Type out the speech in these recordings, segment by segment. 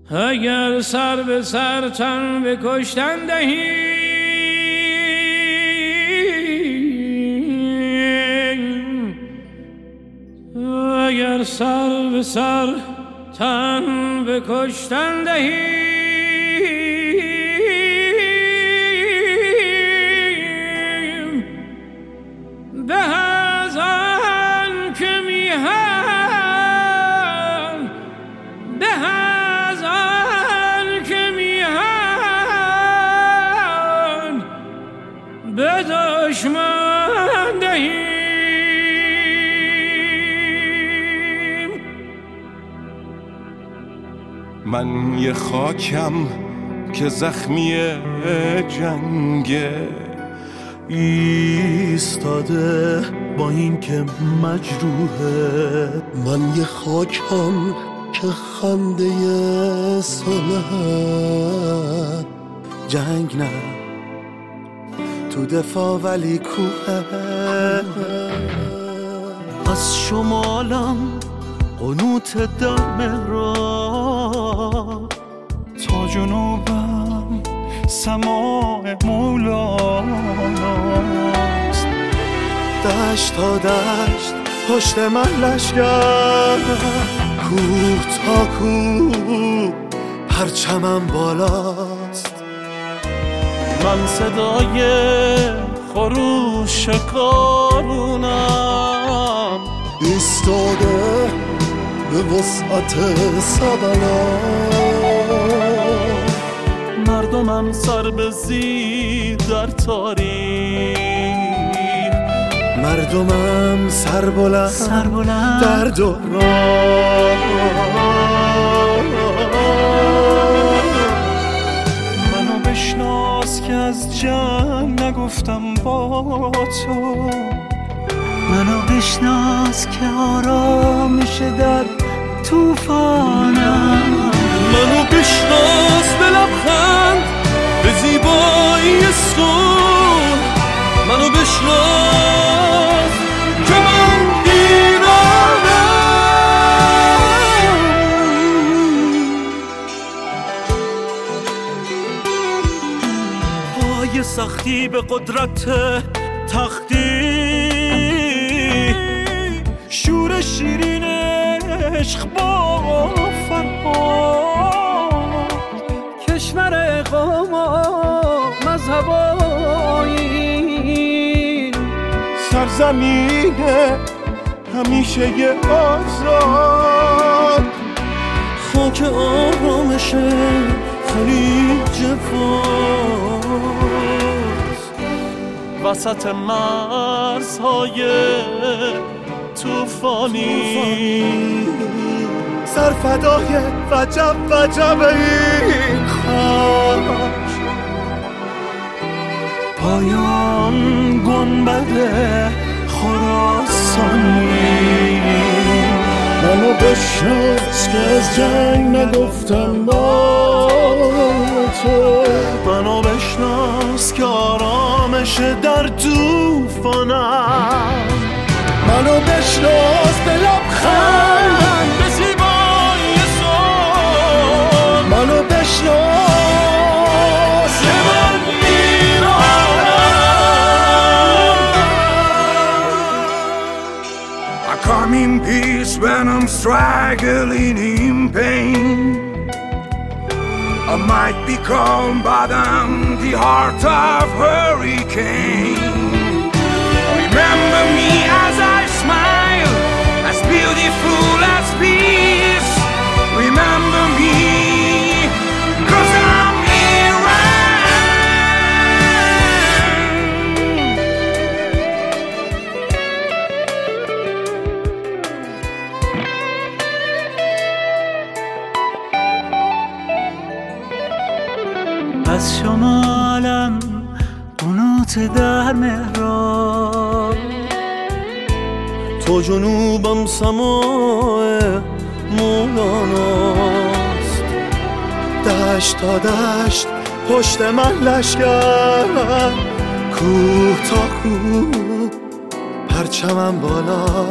اگر سر به سر تن به کشتن دهی، اگر سر به سر تن به کشتن دهی، به از آن که میهن، به از آن که میهن به دشمن دهی. من یه خاکم که زخمی جنگه، ایستاده با این که مجروحه. من یه خاکم که خنده صلح، جنگ نه تو دفاع ولی کوه. از شمالم قنوت در مهراب، تا جنوبم سماع مولاست. دشت تا دشت پشت من لشگر، کوه تا کوه پرچمم بالاست. من صدای خروش کارونم، ایستاده به وسعت سبلا. مردمم سر به زیر در تاریخ، مردمم سر بلند در دوران. منو بشناس که از جنگ نگفتم با تو، منو بشناس که آرامش در توفانم. منو بشناس به لبخند، به زیبایی صبح. منو بشناس که من ایرانم. پای سختی به قدرت تختی، شور شیرین عشق با فرهاد. کشور قوم و مذهب و آیین، سرزمین همیشه آزاد. خاک آرامش خلیج فارس، وسط مرزهای توفانی. سرفدای وجب وجب این خاک، پایان گنبد خراسانی. منو بشناس که از جنگ نگفتم با تو، منو بشناس که آرامش در توفانم. منو بشناس به لبخند، به زیبایی صبح. منو بشناس که من ایرانم. I come in peace when I'm struggling in pain. I might be calm, but I'm the heart of hurricane. Remember me as I smile, as beautiful as peace. Remember me, 'cause I'm از شمالم قنوت در مهراب، تو جنوبم سماع مولاناست. دشت تا دشت پشت من لشگر، کوه تا کوه پرچمم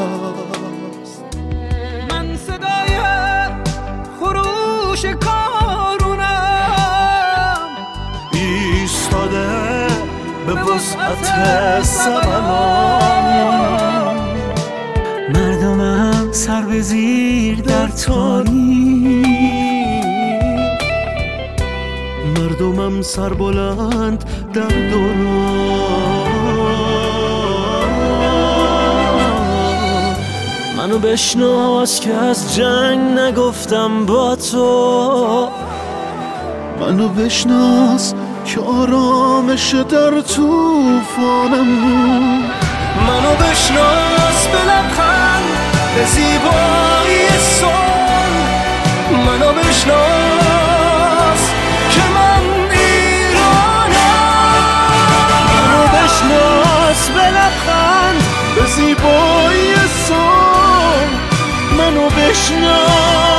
بالاست. من صدای خروش کار وسعت سمنان. مردمم سر به زیر در تاریک، مردمم سر بلند در دوران. منو بشناس که از جنگ نگفتم با تو، منو بشناس که آرامش در طوفانم. منو بشناس به لبخند، به زیبایی صلح. منو بشناس که من ایرانم. منو بشناس به لبخند، به زیبایی صلح. منو بشناس